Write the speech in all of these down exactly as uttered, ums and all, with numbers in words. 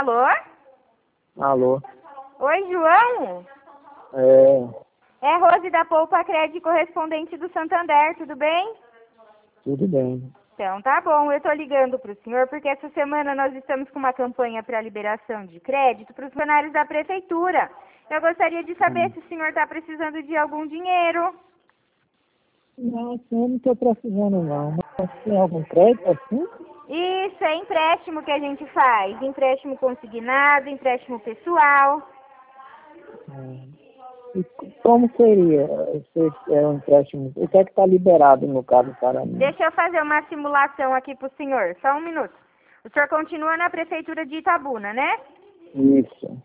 Alô? Alô? Oi, João? É, É Rose da Poupa Crédito, correspondente do Santander, tudo bem? tudo bem. Então, tá bom. Eu tô ligando pro senhor porque essa semana nós estamos com uma campanha para liberação de crédito para os funcionários da prefeitura. Eu gostaria de saber Hum. se o senhor está precisando de algum dinheiro. Não, assim, eu não estou precisando não. Mas tem algum crédito assim? Isso, é empréstimo que a gente faz. Empréstimo consignado, empréstimo pessoal. Hum. E c- como seria esse é um empréstimo? O que é que está liberado no caso para mim? Deixa eu fazer uma simulação aqui pro senhor. Só um minuto. O senhor continua na prefeitura de Itabuna, né? Isso.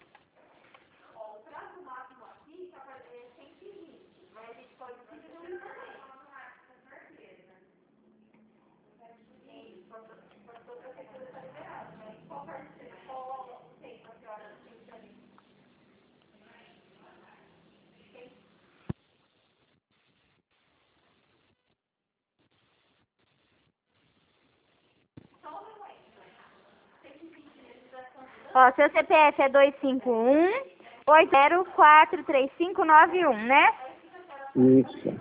Ó, seu C P F é dois cinco um, oito zero quatro três cinco nove um, né? Isso.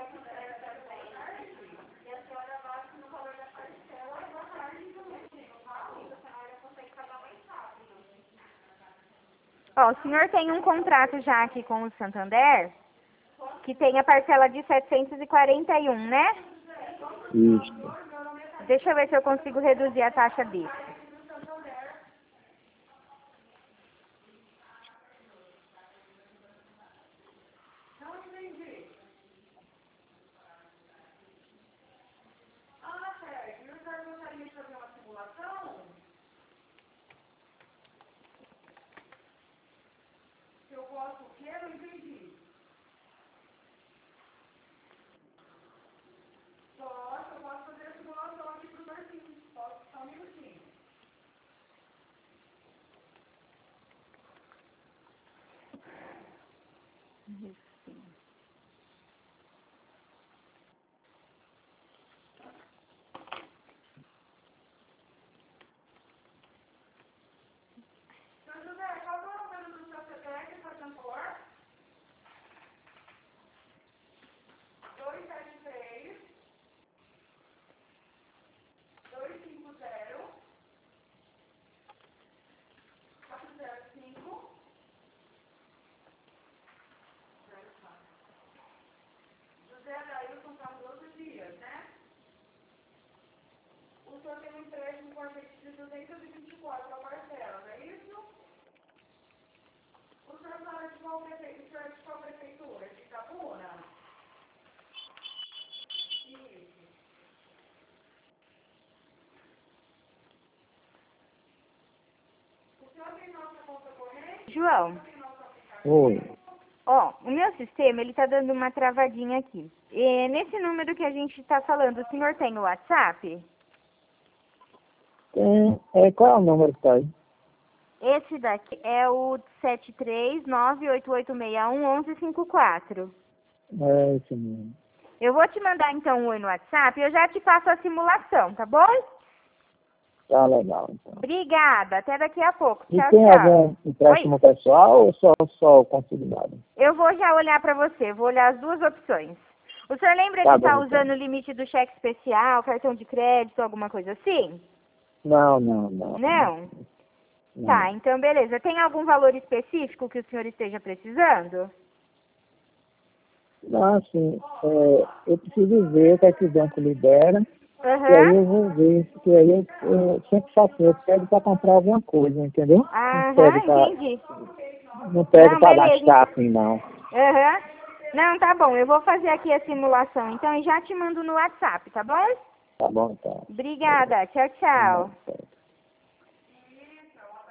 Ó, o senhor tem um contrato já aqui com o Santander, que tem a parcela de setecentos e quarenta e um, né? Isso. Deixa eu ver se eu consigo reduzir a taxa dele. João, Oi. ó, o meu sistema, ele tá dando uma travadinha aqui. E nesse número que a gente tá falando, o senhor tem o WhatsApp? Tem, é, qual é o número que está aí? Esse daqui é o sete três nove oito oito seis um um um cinco quatro. É esse mesmo. Eu vou te mandar então um oi no WhatsApp e eu já te faço a simulação, tá bom? Tá legal, então. Obrigada, até daqui a pouco. E Tchau, tem tchau. algum empréstimo pessoal ou só, só consignado? Eu vou já olhar para você, vou olhar as duas opções. O senhor lembra Tá de estar bom, então. usando o limite do cheque especial, cartão de crédito, alguma coisa assim? Não, não, não. Não? Não. Tá, então beleza. Tem algum valor específico que o senhor esteja precisando? Não, assim, é, eu preciso ver o que é que o banco libera, e aí Aham. eu vou ver, porque aí eu, eu sempre faço, eu pego para comprar alguma coisa, entendeu? Não pego Aham, para entendi. não pego Não, para beleza. gastar assim, não. Aham. Não, tá bom. Eu vou fazer aqui a simulação, então, e já te mando no WhatsApp, tá bom? Tá bom, então. Obrigada. Tchau, Tá tchau. bom, tá.